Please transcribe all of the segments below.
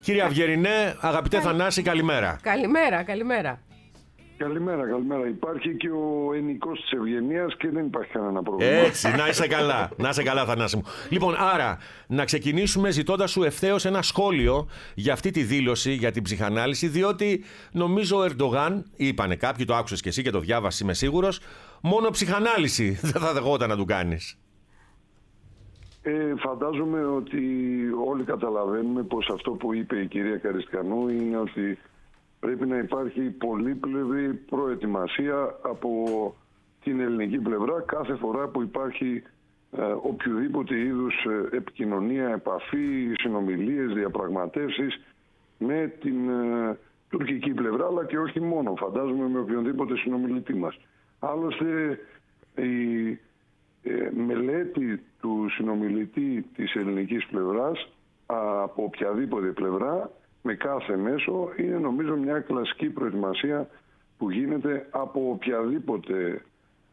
Κύριε Αυγερινέ, αγαπητέ Θανάση, καλημέρα. Καλημέρα. Καλημέρα. Υπάρχει και ο ενικός της ευγενίας και δεν υπάρχει κανένα πρόβλημα. Έτσι, να είσαι καλά. Να είσαι καλά, Θανάση μου. Λοιπόν, άρα, να ξεκινήσουμε ζητώντας σου ευθέως ένα σχόλιο για αυτή τη δήλωση, για την ψυχανάλυση, διότι νομίζω ο Ερντογάν, είπανε κάποιοι, το άκουσες και εσύ και το διάβασες, είμαι σίγουρος, μόνο ψυχανάλυση δεν θα δεχόταν να του κάνεις. Φαντάζομαι ότι όλοι καταλαβαίνουμε πως αυτό που είπε η κυρία Καριστιανού είναι ότι πρέπει να υπάρχει πολύπλευρη προετοιμασία από την ελληνική πλευρά κάθε φορά που υπάρχει οποιοδήποτε είδους επικοινωνία, επαφή, συνομιλίες, διαπραγματεύσεις με την τουρκική πλευρά, αλλά και όχι μόνο, φαντάζομαι με οποιονδήποτε συνομιλητή μας. Άλλωστε η μελέτη του συνομιλητή της ελληνικής πλευράς από οποιαδήποτε πλευρά με κάθε μέσο είναι νομίζω μια κλασική προετοιμασία που γίνεται από οποιαδήποτε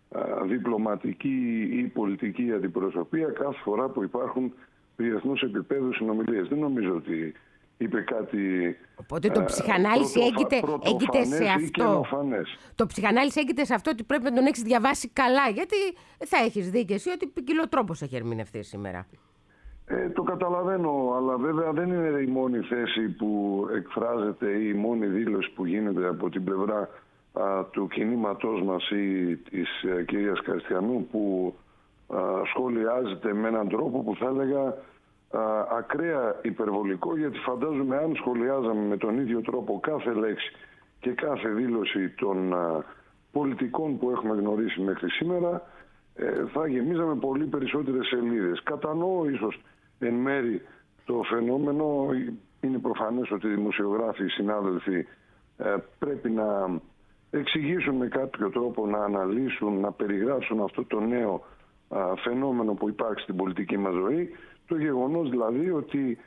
διπλωματική ή πολιτική αντιπροσωπεία κάθε φορά που υπάρχουν διεθνούς επίπεδου συνομιλίες. Δεν νομίζω ότι είπε κάτι. Οπότε το ψυχανάλυση έγκυται σε αυτό. Το ψυχανάλυση έγκυται σε αυτό ότι πρέπει να τον έχεις διαβάσει καλά. Γιατί θα έχεις δει και εσύ ότι ποικιλοτρόπως έχει ερμηνευτεί σήμερα. Το καταλαβαίνω, αλλά βέβαια δεν είναι η μόνη θέση που εκφράζεται ή η μόνη δήλωση που γίνεται από την πλευρά του κινήματός μας ή της κυρίας Καριστιανού που σχολιάζεται με έναν τρόπο που θα έλεγα ακραία υπερβολικό, γιατί φαντάζομαι αν σχολιάζαμε με τον ίδιο τρόπο κάθε λέξη και κάθε δήλωση των πολιτικών που έχουμε γνωρίσει μέχρι σήμερα, θα γεμίζαμε πολύ περισσότερες σελίδες. Κατανοώ ίσως εν μέρη το φαινόμενο, είναι προφανές ότι οι δημοσιογράφοι, οι συνάδελφοι πρέπει να εξηγήσουν με κάποιο τρόπο, να αναλύσουν, να περιγράψουν αυτό το νέο φαινόμενο που υπάρχει στην πολιτική μας ζωή. Το γεγονός δηλαδή ότι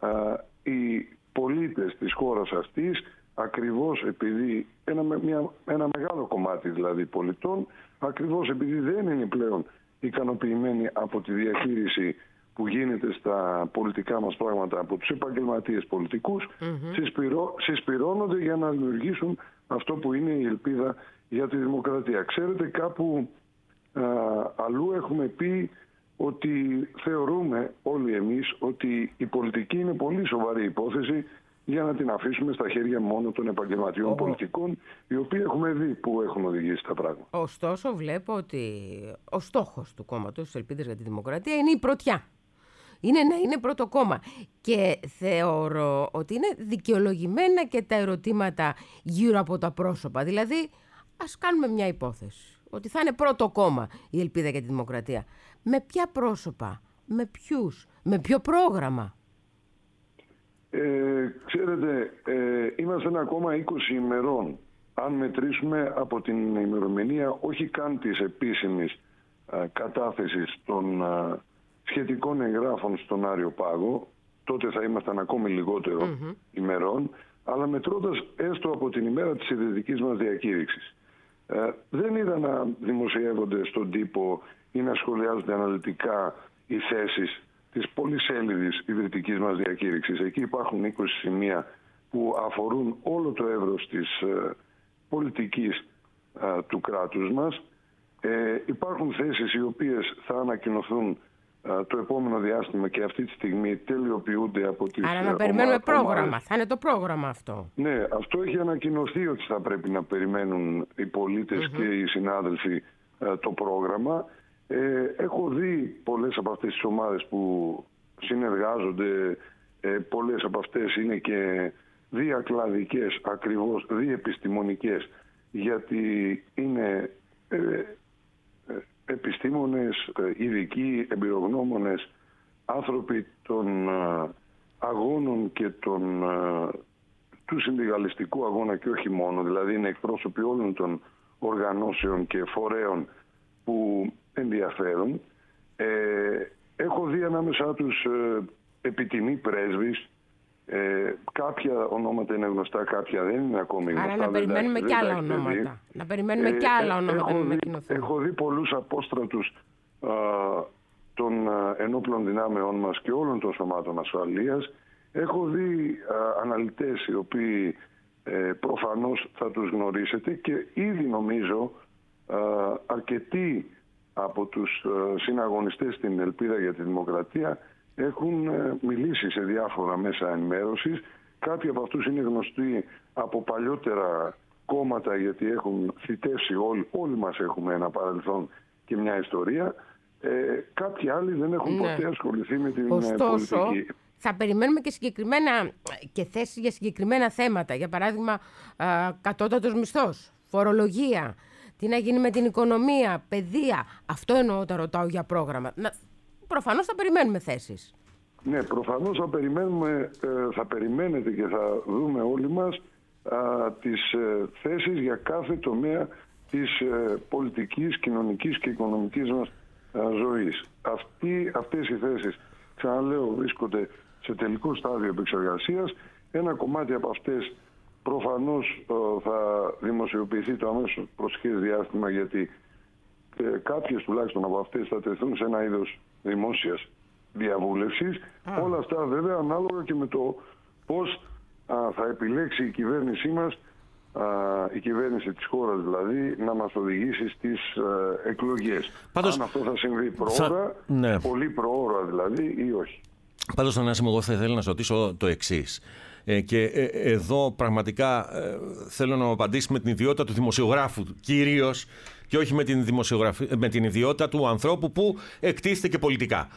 οι πολίτες της χώρας αυτής, ακριβώς επειδή ένα μεγάλο κομμάτι δηλαδή πολιτών, ακριβώς επειδή δεν είναι πλέον ικανοποιημένοι από τη διαχείριση που γίνεται στα πολιτικά μας πράγματα από τους επαγγελματίες πολιτικούς, συσπυρώνονται για να δημιουργήσουν αυτό που είναι η ελπίδα για τη δημοκρατία. Ξέρετε, κάπου αλλού έχουμε πει ότι θεωρούμε όλοι εμείς ότι η πολιτική είναι πολύ σοβαρή υπόθεση για να την αφήσουμε στα χέρια μόνο των επαγγελματιών πολιτικών, οι οποίοι έχουμε δει που έχουν οδηγήσει τα πράγματα. Ωστόσο βλέπω ότι ο στόχος του κόμματος της Ελπίδας για τη Δημοκρατία είναι η πρωτιά. Είναι να είναι πρώτο κόμμα. Και θεωρώ ότι είναι δικαιολογημένα και τα ερωτήματα γύρω από τα πρόσωπα. Δηλαδή, ας κάνουμε μια υπόθεση ότι θα είναι πρώτο κόμμα η Ελπίδα για τη Δημοκρατία. Με ποια πρόσωπα, με ποιους, με ποιο πρόγραμμα? Ξέρετε, είμαστε ένα κόμμα 20 ημερών. Αν μετρήσουμε από την ημερομηνία όχι καν της επίσημης κατάθεσης των σχετικών εγγράφων στον Άριο Πάγο, τότε θα ήμασταν ακόμη λιγότερο ημερών, αλλά μετρώντας έστω από την ημέρα της ιδρυτικής μας διακήρυξης. Δεν είδα να δημοσιεύονται στον τύπο ή να σχολιάζονται αναλυτικά οι θέσεις της πολυσέλιδης ιδρυτικής μας διακήρυξης. Εκεί υπάρχουν 20 σημεία που αφορούν όλο το εύρος της πολιτικής του κράτους μας. Υπάρχουν θέσεις οι οποίες θα ανακοινωθούν το επόμενο διάστημα και αυτή τη στιγμή τελειοποιούνται από τις... Άρα να περιμένουμε πρόγραμμα, θα είναι το πρόγραμμα αυτό. Ναι, αυτό έχει ανακοινωθεί ότι θα πρέπει να περιμένουν οι πολίτες και οι συνάδελφοι το πρόγραμμα. Έχω δει πολλές από αυτές τις ομάδες που συνεργάζονται, πολλές από αυτές είναι και διακλαδικές, ακριβώς διεπιστημονικές, γιατί είναι επιστήμονες, ειδικοί, εμπειρογνώμονες, άνθρωποι των αγώνων και του συνδικαλιστικού αγώνα και όχι μόνο, δηλαδή είναι εκπρόσωποι όλων των οργανώσεων και φορέων που ενδιαφέρουν. Έχω δει ανάμεσά τους επιτιμή πρέσβεις. Κάποια ονόματα είναι γνωστά, κάποια δεν είναι ακόμη γνωστά. Άρα να περιμένουμε κι άλλα ονόματα. Να περιμένουμε κι άλλα ονόματα να ανακοινωθούν. Έχω δει πολλούς απόστρατους των ενόπλων δυνάμεών μας και όλων των σωμάτων ασφαλείας. Έχω δει αναλυτές οι οποίοι προφανώς θα τους γνωρίσετε και ήδη νομίζω αρκετοί από τους συναγωνιστές στην Ελπίδα για τη Δημοκρατία έχουν μιλήσει σε διάφορα μέσα ενημέρωσης. Κάποιοι από αυτούς είναι γνωστοί από παλιότερα κόμματα, γιατί έχουν θητεύσει όλοι μας έχουμε ένα παρελθόν και μια ιστορία. Κάποιοι άλλοι δεν έχουν ποτέ ασχοληθεί με την πολιτική. Θα περιμένουμε και συγκεκριμένα και θέσεις για συγκεκριμένα θέματα. Για παράδειγμα, κατώτατος μισθός, φορολογία, τι να γίνει με την οικονομία, παιδεία. Αυτό εννοώ όταν ρωτάω για πρόγραμμα. Προφανώς θα περιμένουμε θέσεις. Ναι, προφανώς θα περιμένετε και θα δούμε όλοι μας τις θέσεις για κάθε τομέα της πολιτικής, κοινωνικής και οικονομικής μας ζωής. Αυτές οι θέσεις, ξαναλέω, βρίσκονται σε τελικό στάδιο επεξεργασίας. Ένα κομμάτι από αυτές προφανώς θα δημοσιοποιηθεί το αμέσως προσεχές διάστημα, γιατί κάποιες τουλάχιστον από αυτές θα τεθούν σε ένα είδος δημόσιας διαβούλευσης. Όλα αυτά βέβαια ανάλογα και με το πώς θα επιλέξει η κυβέρνησή μας, η κυβέρνηση της χώρας δηλαδή, να μας οδηγήσει στις εκλογές. Πάντως, αν αυτό θα συμβεί προώρα, πολύ προώρα δηλαδή, ή όχι. Πάντως, Θανάση, εγώ θα ήθελα να σας ρωτήσω το εξής. Και εδώ πραγματικά θέλω να μου απαντήσει με την ιδιότητα του δημοσιογράφου κυρίως, και όχι με την ιδιότητα του ανθρώπου που εκτίθεται και πολιτικά.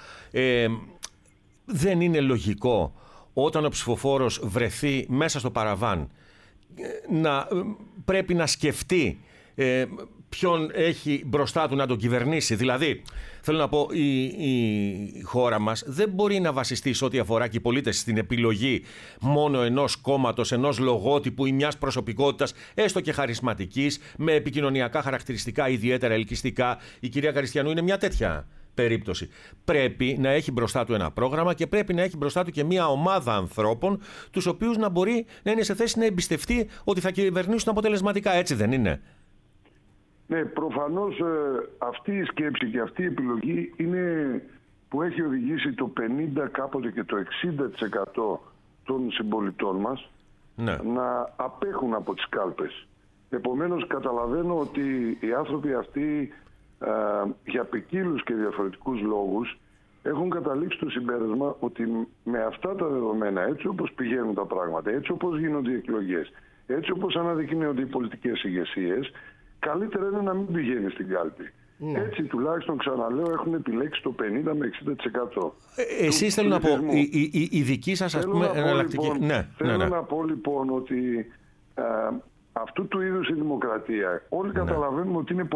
Δεν είναι λογικό όταν ο ψηφοφόρος βρεθεί μέσα στο παραβάν να πρέπει να σκεφτεί ποιον έχει μπροστά του να τον κυβερνήσει? Δηλαδή, θέλω να πω, η χώρα μας δεν μπορεί να βασιστεί σε ό,τι αφορά και οι πολίτες στην επιλογή μόνο ενός κόμματος, ενός λογότυπου ή μιας προσωπικότητας, έστω και χαρισματικής, με επικοινωνιακά χαρακτηριστικά ιδιαίτερα ελκυστικά. Η κυρία Καριστιανού είναι μια τέτοια περίπτωση. Πρέπει να έχει μπροστά του ένα πρόγραμμα και πρέπει να έχει μπροστά του και μια ομάδα ανθρώπων, τους οποίους να μπορεί να είναι σε θέση να εμπιστευτεί ότι θα κυβερνήσουν αποτελεσματικά. Έτσι δεν είναι? Ναι, προφανώς αυτή η σκέψη και αυτή η επιλογή είναι που έχει οδηγήσει το 50% κάποτε και το 60% των συμπολιτών μας να απέχουν από τις κάλπες. Επομένως καταλαβαίνω ότι οι άνθρωποι αυτοί για ποικίλους και διαφορετικούς λόγους έχουν καταλήξει στο συμπέρασμα ότι με αυτά τα δεδομένα, έτσι όπως πηγαίνουν τα πράγματα, έτσι όπως γίνονται οι εκλογές, έτσι όπως αναδεικνύονται οι πολιτικές ηγεσίες, καλύτερα είναι να μην πηγαίνει στην κάλπη. Ναι. Έτσι τουλάχιστον, ξαναλέω, έχουν επιλέξει το 50 με 60%. Εσείς θέλω να πω, η δική σας εναλλακτική... Θέλω να πω λοιπόν ότι αυτού του είδους η δημοκρατία όλοι καταλαβαίνουμε ότι είναι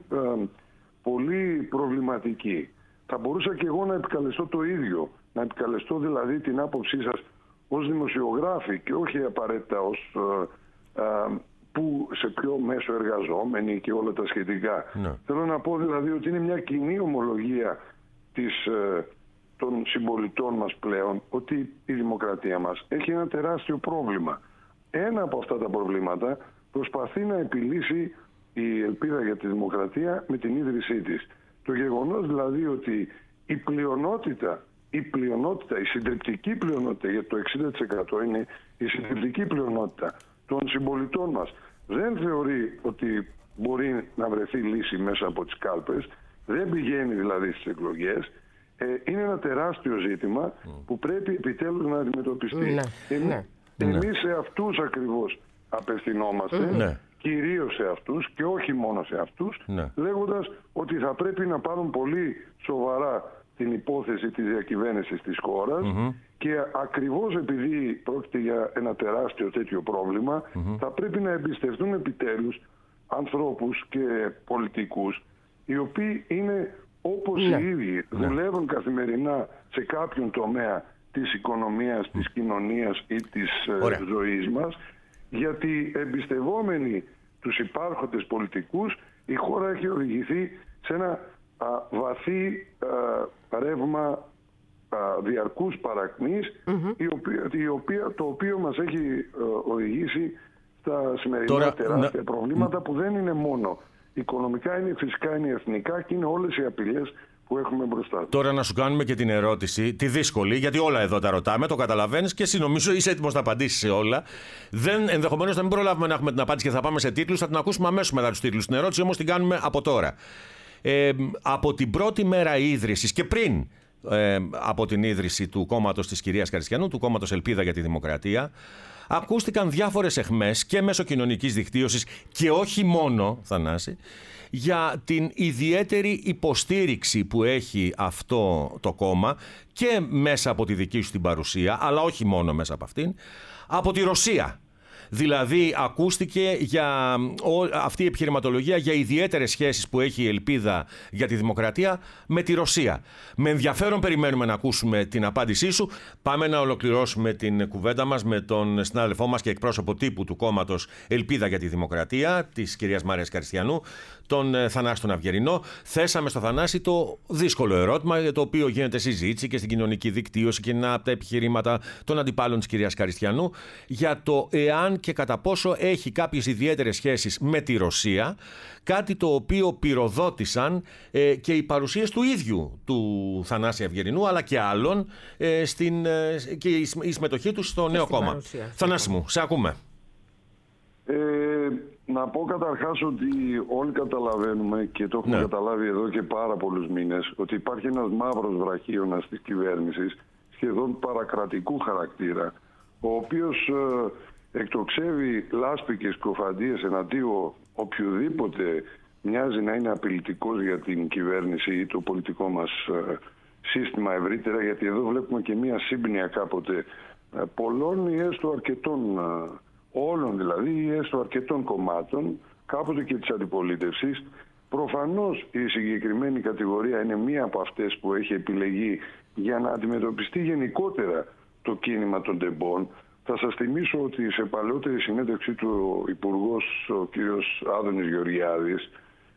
πολύ προβληματική. Θα μπορούσα και εγώ να επικαλεστώ το ίδιο, να επικαλεστώ δηλαδή την άποψή σας ως δημοσιογράφοι και όχι απαραίτητα ως που σε ποιο μέσο εργαζόμενοι και όλα τα σχετικά. Θέλω να πω δηλαδή ότι είναι μια κοινή ομολογία των συμπολιτών μας πλέον ότι η δημοκρατία μας έχει ένα τεράστιο πρόβλημα. Ένα από αυτά τα προβλήματα προσπαθεί να επιλύσει η Ελπίδα για τη Δημοκρατία με την ίδρυσή της. Το γεγονός δηλαδή ότι η συντριπτική πλειονότητα, γιατί το 60% είναι η συντριπτική πλειονότητα των συμπολιτών μας, δεν θεωρεί ότι μπορεί να βρεθεί λύση μέσα από τις κάλπες, δεν πηγαίνει δηλαδή στις εκλογές, είναι ένα τεράστιο ζήτημα που πρέπει επιτέλους να αντιμετωπιστεί. Εμείς σε αυτούς ακριβώς απευθυνόμαστε, κυρίως σε αυτούς και όχι μόνο σε αυτούς, λέγοντας ότι θα πρέπει να πάρουν πολύ σοβαρά την υπόθεση της διακυβέρνησης της χώρας και ακριβώς επειδή πρόκειται για ένα τεράστιο τέτοιο πρόβλημα, θα πρέπει να εμπιστευτούν επιτέλους ανθρώπους και πολιτικούς οι οποίοι είναι όπως οι ίδιοι, δουλεύουν καθημερινά σε κάποιον τομέα της οικονομίας, της κοινωνίας ή της ζωής μας, γιατί εμπιστευόμενοι τους υπάρχοντες πολιτικούς η χώρα έχει οδηγηθεί σε ένα βαθύ ρεύμα διαρκούς παρακμής, το οποίο μας έχει οδηγήσει στα σημερινά τεράστια προβλήματα που δεν είναι μόνο οικονομικά, είναι φυσικά είναι εθνικά και είναι όλες οι απειλές που έχουμε μπροστά. Τώρα να σου κάνουμε και την ερώτηση, τη δύσκολη, γιατί όλα εδώ τα ρωτάμε, το καταλαβαίνεις και εσύ νομίζω είσαι έτοιμος να απαντήσεις σε όλα. Ενδεχομένως να μην προλάβουμε να έχουμε την απάντηση και θα πάμε σε τίτλους, θα την ακούσουμε αμέσως μετά τους τίτλους. Την ερώτηση όμως την κάνουμε από τώρα. Από την πρώτη μέρα ίδρυσης και πριν από την ίδρυση του κόμματος της κυρίας Καριστιανού, του κόμματος Ελπίδα για τη Δημοκρατία, ακούστηκαν διάφορες αιχμές και μέσω κοινωνικής δικτύωσης και όχι μόνο, Θανάση, για την ιδιαίτερη υποστήριξη που έχει αυτό το κόμμα και μέσα από τη δική σου την παρουσία, αλλά όχι μόνο μέσα από αυτήν, από τη Ρωσία. Δηλαδή ακούστηκε για αυτή η επιχειρηματολογία για ιδιαίτερες σχέσεις που έχει η Ελπίδα για τη Δημοκρατία με τη Ρωσία. Με ενδιαφέρον περιμένουμε να ακούσουμε την απάντησή σου. Πάμε να ολοκληρώσουμε την κουβέντα μας με τον συνάδελφό μας και εκπρόσωπο τύπου του κόμματος Ελπίδα για τη Δημοκρατία, της κυρίας Μαρίας Καριστιανού, τον Θανάση τον Αυγερινό. Θέσαμε στο Θανάση το δύσκολο ερώτημα, για το οποίο γίνεται συζήτηση και στην κοινωνική δικτύωση και ένα από τα επιχειρήματα των αντιπάλων της κυρίας Καριστιανού, για το εάν και κατά πόσο έχει κάποιες ιδιαίτερες σχέσεις με τη Ρωσία, κάτι το οποίο πυροδότησαν και οι παρουσίες του ίδιου του Θανάση Αυγερινού, αλλά και άλλων, και η συμμετοχή τους στο νέο κόμμα. Παρουσία. Θανάση μου, σε ακούμε. Να πω καταρχάς ότι όλοι καταλαβαίνουμε και το έχουμε καταλάβει εδώ και πάρα πολλούς μήνες ότι υπάρχει ένας μαύρος βραχίωνας της κυβέρνησης σχεδόν παρακρατικού χαρακτήρα, ο οποίος εκτοξεύει λάσπη και σκοφαντίες εναντίον οποιοδήποτε μοιάζει να είναι απειλητικός για την κυβέρνηση ή το πολιτικό μας σύστημα ευρύτερα, γιατί εδώ βλέπουμε και μία σύμπνοια κάποτε πολλών ή έστω αρκετών, όλων δηλαδή, ή έστω αρκετών κομμάτων, κάποτε και της αντιπολίτευσης. Προφανώς η συγκεκριμένη κατηγορία είναι μία από αυτές που έχει επιλεγεί για να αντιμετωπιστεί γενικότερα το κίνημα των τεμπών. Θα σας θυμίσω ότι σε παλαιότερη συνέντευξή του ο Υπουργός, ο κ. Άδωνης Γεωργιάδης,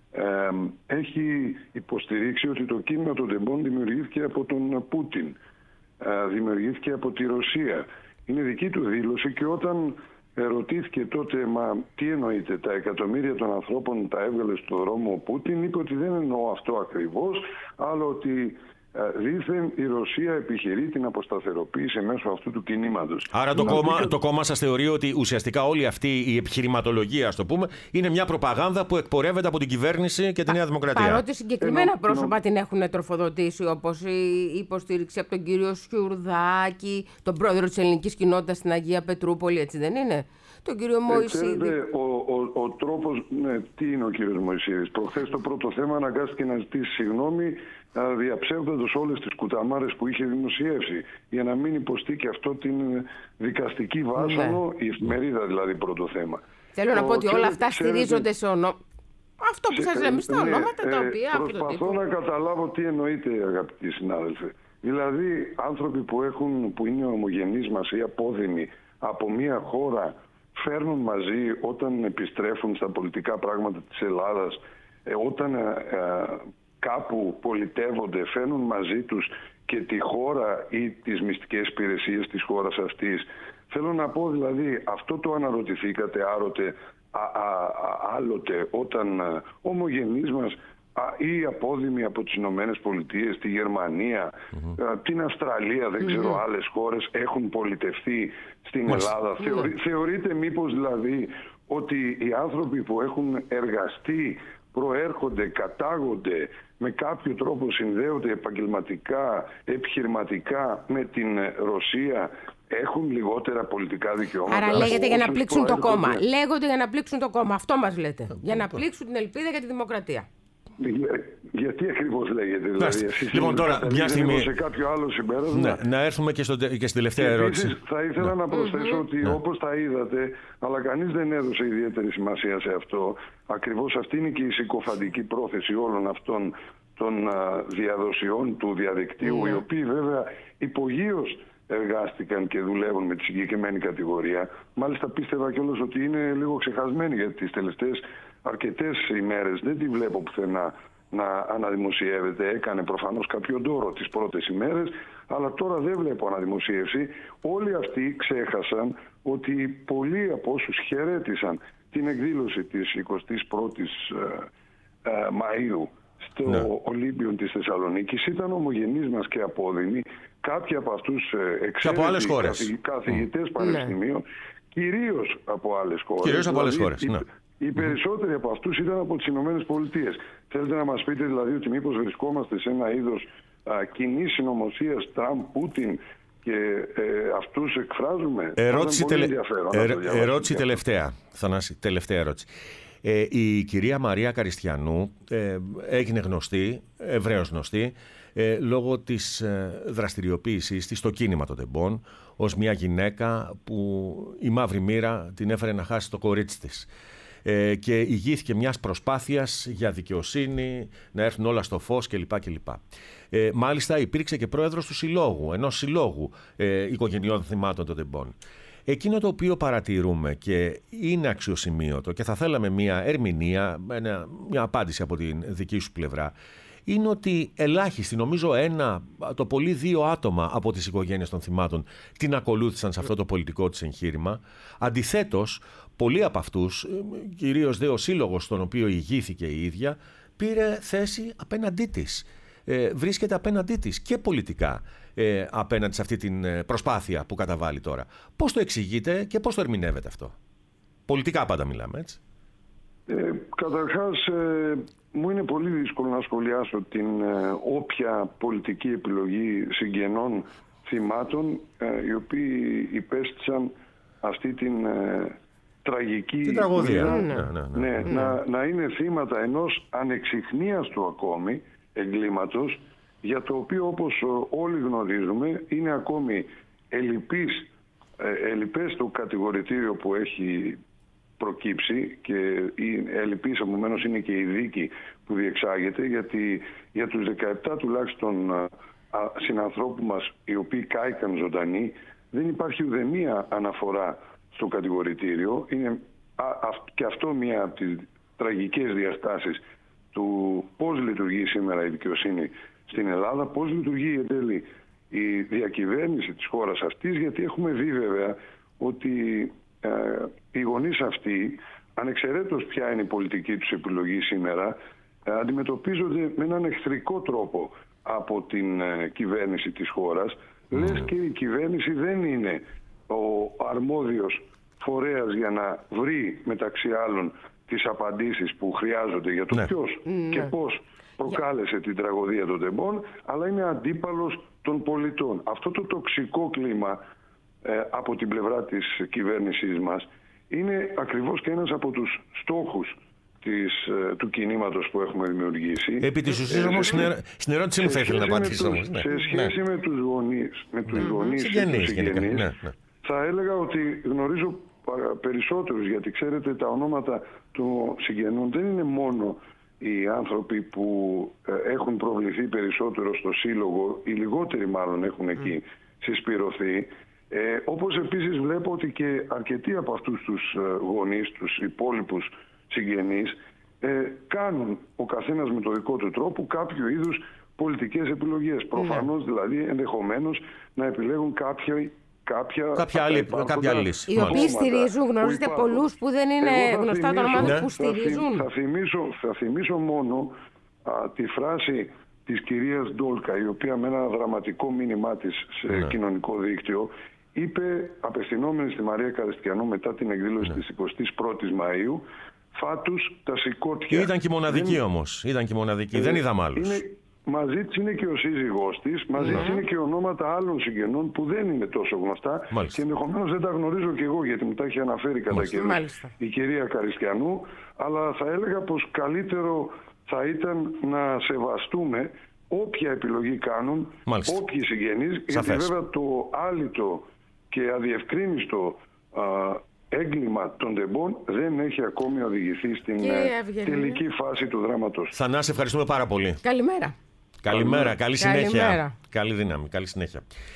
έχει υποστηρίξει ότι το κίνημα των τεμπών δημιουργήθηκε από τον Πούτιν, δημιουργήθηκε από τη Ρωσία. Είναι δική του δήλωση και όταν ρωτήθηκε τότε, μα τι εννοείται, τα εκατομμύρια των ανθρώπων τα έβγαλε στο δρόμο ο Πούτιν, είπε ότι δεν εννοώ αυτό ακριβώς, αλλά ότι δήθεν η Ρωσία επιχειρεί την αποσταθεροποίηση μέσω αυτού του κινήματος. Άρα το κόμμα σας θεωρεί ότι ουσιαστικά όλη αυτή η επιχειρηματολογία, ας το πούμε, είναι μια προπαγάνδα που εκπορεύεται από την κυβέρνηση και τη Νέα Δημοκρατία. Παρότι συγκεκριμένα πρόσωπα την έχουν τροφοδοτήσει, όπως η υποστήριξη από τον κύριο Σιουρδάκη, τον πρόεδρο της ελληνικής κοινότητας στην Αγία Πετρούπολη, έτσι δεν είναι? Τον κύριο Μωυσίδη. Ο τρόπος, ναι, τι είναι ο κύριος Μωυσίδης? Προχθές το πρώτο θέμα αναγκάστηκε να ζητήσει συγγνώμη, διαψεύδοντας όλες τις κουταμάρες που είχε δημοσιεύσει, για να μην υποστεί και αυτό την δικαστική βάσανο, η εφημερίδα δηλαδή, πρώτο θέμα. Θέλω να πω ότι όλα αυτά στηρίζονται σε αυτό που σας λέμε, στα ονόματα τα οποία... Προσπαθώ να καταλάβω τι εννοείται, αγαπητοί συνάδελφοι. Δηλαδή, άνθρωποι που είναι ομογενείς μας ή απόδημοι από μια χώρα φέρνουν μαζί, όταν επιστρέφουν στα πολιτικά πράγματα της Ελλάδας, όταν κάπου πολιτεύονται, φέρνουν μαζί τους και τη χώρα ή τις μυστικές υπηρεσίες της χώρας αυτής. Θέλω να πω δηλαδή, αυτό το αναρωτηθήκατε άλλοτε όταν ομογενείς μας ή απόδημοι από τις Ηνωμένες Πολιτείες, τη Γερμανία, την Αυστραλία, δεν ξέρω, άλλες χώρες έχουν πολιτευθεί στην Ελλάδα. Θεωρείτε μήπως δηλαδή ότι οι άνθρωποι που έχουν εργαστεί, προέρχονται, κατάγονται, με κάποιο τρόπο συνδέονται επαγγελματικά, επιχειρηματικά με την Ρωσία, έχουν λιγότερα πολιτικά δικαιώματα? Άρα λέγεται για να πλήξουν το κόμμα. Λέγονται για να πλήξουν το κόμμα. Αυτό μας λέτε. Για να πλήξουν την Ελπίδα για τη Δημοκρατία. Γιατί ακριβώς λέγεται, δηλαδή? Λοιπόν, τώρα, μια στιγμή. Σε κάποιο άλλο συμπέρασμα. Να έρθουμε και στην τελευταία ερώτηση. Θα ήθελα να προσθέσω ότι όπως τα είδατε, αλλά κανείς δεν έδωσε ιδιαίτερη σημασία σε αυτό. Ακριβώς αυτή είναι και η συκοφαντική πρόθεση όλων αυτών των διαδοσιών του διαδικτύου, οι οποίοι βέβαια υπογείως εργάστηκαν και δουλεύουν με τη συγκεκριμένη κατηγορία. Μάλιστα πίστευα κιόλας ότι είναι λίγο ξεχασμένη, γιατί τις τελευταίες αρκετές ημέρες δεν τη βλέπω πουθενά να αναδημοσιεύεται. Έκανε προφανώς κάποιο ντόρο τις πρώτες ημέρες, αλλά τώρα δεν βλέπω αναδημοσίευση. Όλοι αυτοί ξέχασαν ότι πολλοί από όσους χαιρέτησαν την εκδήλωση της 21ης Μαΐου στο Ολύμπιον της Θεσσαλονίκης ήταν ομογενείς μας και απόδημοι. Κάποιοι από αυτούς εξαίρετοι καθηγητές πανεπιστημίων, κυρίως από άλλες χώρες. Οι περισσότεροι από αυτούς ήταν από τις Ηνωμένες Πολιτείες. Θέλετε να μας πείτε δηλαδή ότι μήπως βρισκόμαστε σε ένα είδος κοινής συνωμοσίας Τραμπ-Πούτιν και αυτούς εκφράζουμε? Ερώτηση τελευταία, Θανάση, τελευταία ερώτηση. Η κυρία Μαρία Καριστιανού έγινε γνωστή, ευρέως γνωστή, λόγω της δραστηριοποίησης της στο κίνημα των τεμπών, ως μια γυναίκα που η μαύρη μοίρα την έφερε να χάσει το κορίτσι της. Και ηγήθηκε μιας προσπάθειας για δικαιοσύνη, να έρθουν όλα στο φως κλπ. Μάλιστα υπήρξε και πρόεδρος του συλλόγου, ενός συλλόγου οικογενειών θυμάτων των τεμπών. Εκείνο το οποίο παρατηρούμε και είναι αξιοσημείωτο και θα θέλαμε μια ερμηνεία, μια απάντηση από την δική σου πλευρά, είναι ότι ελάχιστοι, νομίζω το πολύ 2 άτομα από τις οικογένειες των θυμάτων την ακολούθησαν σε αυτό το πολιτικό της εγχείρημα. Αντιθέτως, πολλοί από αυτούς, κυρίως ο σύλλογος στον οποίο ηγήθηκε η ίδια, πήρε θέση απέναντί της. Βρίσκεται απέναντί της και πολιτικά απέναντι σε αυτή την προσπάθεια που καταβάλει τώρα. Πώς το εξηγείτε και πώς το ερμηνεύετε αυτό? Πολιτικά πάντα μιλάμε, έτσι. Καταρχάς, μου είναι πολύ δύσκολο να σχολιάσω την όποια πολιτική επιλογή συγγενών θυμάτων οι οποίοι υπέστησαν αυτή την τραγική τραγωδία. Να είναι θύματα ενός ανεξιχνίαστου ακόμη εγκλήματος, για το οποίο, όπως όλοι γνωρίζουμε, είναι ακόμη ελλειπές το κατηγορητήριο που έχει προκύψει και ελλειπής επομένως είναι και η δίκη που διεξάγεται, γιατί για τους 17 τουλάχιστον συνανθρώπου μας οι οποίοι κάηκαν ζωντανοί δεν υπάρχει ουδέμια αναφορά στο κατηγορητήριο. Είναι και αυτό μία από τις τραγικές διαστάσεις του πώς λειτουργεί σήμερα η δικαιοσύνη στην Ελλάδα, πώς λειτουργεί εν τέλει η διακυβέρνηση της χώρας αυτής, γιατί έχουμε δει βέβαια ότι οι γονείς αυτοί, ανεξαιρέτως ποια είναι η πολιτική τους επιλογή σήμερα, αντιμετωπίζονται με έναν εχθρικό τρόπο από την κυβέρνηση της χώρας. Λες και η κυβέρνηση δεν είναι ο αρμόδιος φορέας για να βρει μεταξύ άλλων τις απαντήσεις που χρειάζονται για το ποιος και πώς προκάλεσε την τραγωδία των τεμπών, αλλά είναι αντίπαλος των πολιτών. Αυτό το τοξικό κλίμα από την πλευρά της κυβέρνησής μας είναι ακριβώς και ένας από τους στόχους του κινήματος που έχουμε δημιουργήσει. Επί της ουσίας όμως, στην ερώτησή μου θα ήθελα να απαντήσω όμως. Σε σχέση με τους γονείς και τους συγγενείς, θα έλεγα ότι γνωρίζω περισσότερους, γιατί ξέρετε τα ονόματα των συγγενών δεν είναι μόνο οι άνθρωποι που έχουν προβληθεί περισσότερο στο σύλλογο, οι λιγότεροι μάλλον έχουν εκεί συσπηρωθεί. Όπως επίσης βλέπω ότι και αρκετοί από αυτούς τους γονείς, τους υπόλοιπους συγγενείς, κάνουν ο καθένας με το δικό του τρόπο κάποιο είδους πολιτικές επιλογές. Προφανώς δηλαδή ενδεχομένως να επιλέγουν κάποια άλλη λύση. Οι οποίοι στηρίζουν, γνωρίζετε πολλούς που δεν είναι γνωστά τα ονόματα που στηρίζουν. Θα θυμίσω μόνο τη φράση της κυρίας Ντόλκα, η οποία με ένα δραματικό μήνυμά της σε κοινωνικό δίκτυο είπε, απευθυνόμενη στη Μαρία Καριστιανού μετά την εκδήλωση της 21ης Μαΐου, φάτους τα σηκώτια. Ήταν και μοναδική όμως. Δεν είδαμε άλλους. Μαζί της είναι και ο σύζυγός της, μαζί της είναι και ονόματα άλλων συγγενών που δεν είναι τόσο γνωστά. Μάλιστα. Και ενδεχομένως δεν τα γνωρίζω και εγώ, γιατί μου τα έχει αναφέρει κατά καιρούς η κυρία Καριστιανού, αλλά θα έλεγα πως καλύτερο θα ήταν να σεβαστούμε όποια επιλογή κάνουν όποιοι συγγενείς, γιατί βέβαια το άλυτο και αδιευκρίνιστο έγκλημα των τεμπών δεν έχει ακόμη οδηγηθεί στην τελική φάση του δράματος. Θανάση, ευχαριστούμε πάρα πολύ. Καλημέρα. Καλημέρα, καλή συνέχεια. Καλή δύναμη, καλή συνέχεια.